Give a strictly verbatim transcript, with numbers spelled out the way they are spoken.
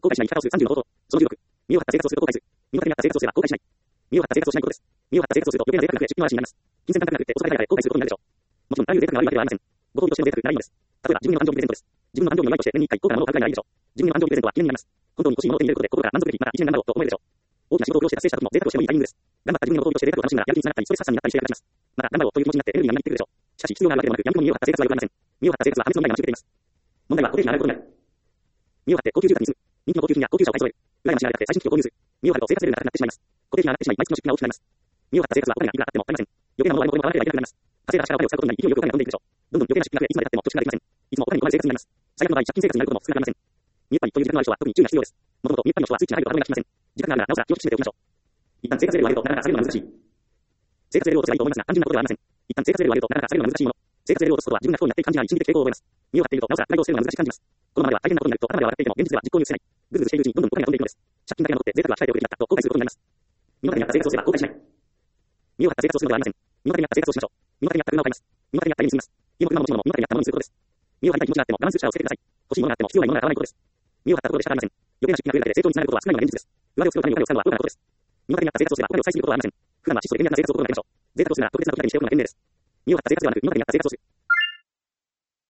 後悔しない生き方をするさんじゅうの方法。そのじゅうろく。身を張った生活をすると後悔する。身を張って生活をすれば後悔しない。身を張った生活をしないことです。身を張った生活をすると余計な贅沢が増え出費の嵐になります。金銭感覚がなくっておそられがれ後悔することになるでしょう。もちろん、ああいう贅沢が悪いわけではありません。ご褒美としての贅沢ならいいのです。例えば、自分への誕生日プレゼントです。自分の誕生日の祝いとして年にいっかい高価なものを買うくらいならいいでしょう。自分への誕生日プレゼントは記念になります。本当に欲しいものを手に入れることで心が満足でき、また一年頑張ろうと思えるでしょう。大きな仕事をして達成した時も贅沢をしてもいいタイミングです。頑張った自分へのご褒美として贅沢を楽しむならやる気につながったり、ストレス発散になったりして役立ちます。また、頑張ろうという気持ちになってエネルギーがみなぎってくるでしょう。しかし、必要なあるわけでもなく、やみくもに身を張った生活は良くありません。身を張った生活は破滅の未来が待ち受けています。問題は、固定費が上がることになる。身を張って高級住宅に住む。人気の高級品や高級車を買い揃える。羨ましがりたくて最新機器を購入する。身を張ると生活レベルが高くなってしまいます。固定費が上がってしまい、毎月の出費が大きくなります。身を張った生活はお金がいくらあっても足りません。余計なものは割り込みも払わなければいけなくなります。稼いだ力をお金を使うことになり、勢いよくお金が飛んでいくでしょう。どんどん余計な出費が増え、いつまで経っても貯蓄ができません。いつもお金に困る生活になります。最悪の場合、借金生活になることも少なくありません。見えっぱりという自覚のある人は特に注意が必要です。もともと見えっぱりの人はスイッチが入ると歯止めが効きません。自覚があるならなおさら気を引き締めておきましょう。一旦生活レベルを上げるとなかなか下げるのは難しい。生活レベルを落とせばいいと思いますが、単純なことではありません。一旦生活レベルを上げるとなかなか下げるのは難しいもの。生活レベルを落とすことは自分が不幸になっている感じがあり、心理的抵抗を覚えます。身を張っているとなおさらプライドを捨てるのが難しく感じます。このままでは大変なことになると頭では分かっていても現実では実行に移せない。ぐずぐずしているうちにどんどんお金が飛んでいくのです。借金だけが残って贅沢は控えておくべきだったと後悔することになります。身の丈に合った生活をすれば後悔しない。身を張った生活をするのではありません。身の丈に合った生活をしましょう。身の丈に合った車を買います。身の丈に合った家に住みます。家も車も持ち物も身の丈に合ったものにすることです。身を張りたい気持ちがあってもバランス力をつけてください。欲しいものがあっても必要ないものが買わないことです。身を張ったところで仕方ありません。余計な出費が増えるだけで成長につながることは少ないのが現実です。上手を使うためにお金を使うのは高価なことです。身の丈に合った生活をすればお金を使いすぎることはありません。普段は質素で便利な生活を心がけましょう。贅沢をするなら特別な時だけにしておくのが賢明です。身を張った生活ではなく身の丈に合った生活をする。